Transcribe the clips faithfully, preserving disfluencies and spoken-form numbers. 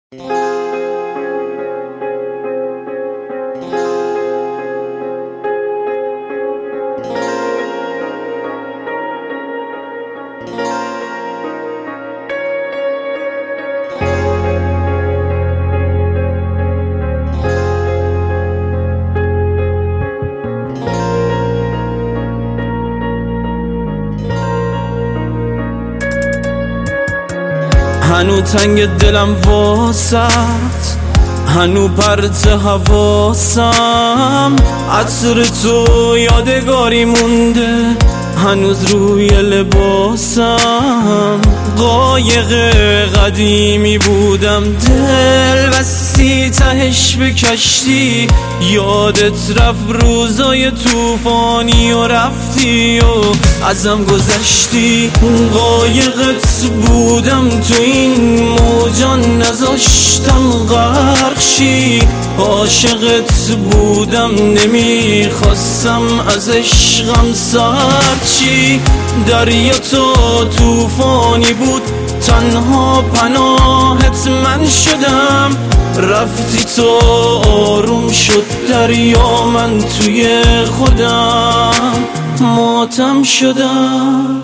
هنو تنگ دلم واسط، هنو پرت حواسم، عطر تو یادگاری مونده هنوز روی لباسم. قایق قدیمی بودم دل بستی تهش به کشتی، یادت رفت روزای توفانی و رفتی و ازم گذشتی. قایقت بودم تو این موجا نذاشتم غرق شی، عاشقت بودم نمیخواستم از عشقم سرد چی. دریا تو توفانی بود تنها پناهت من شدم، رفتی تو آروم شد دریا من توی خودم ماتم شدم.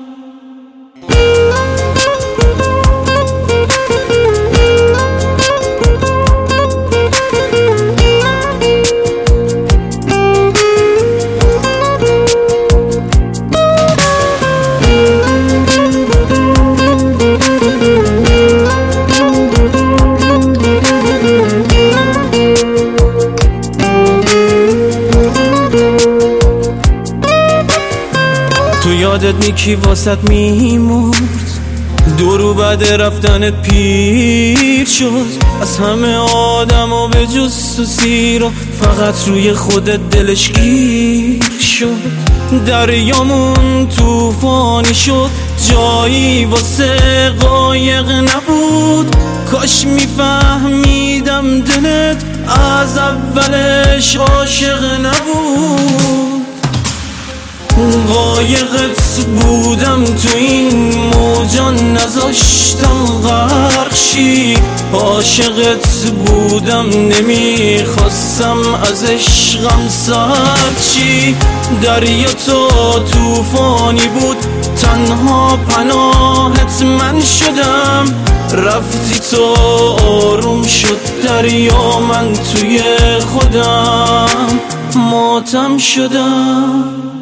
تو یادت نیکی واسط میمورد، دورو بعد رفتنت پیر شد. از همه آدم و به جز تو سیرو فقط روی خودت دلش گیر شد. دریامون توفانی شد جایی واسه قایق نبود، کاش میفهمیدم دلت از اولش عاشق نبود. قایقت بودم تو این موجا نذاشتم غرق شی، عاشقت بودم نمیخواستم از عشقم سرد چی. دریا تو توفانی بود تنها پناهت من شدم، رفتی تو آروم شد دریا من توی خودم ماتم شدم.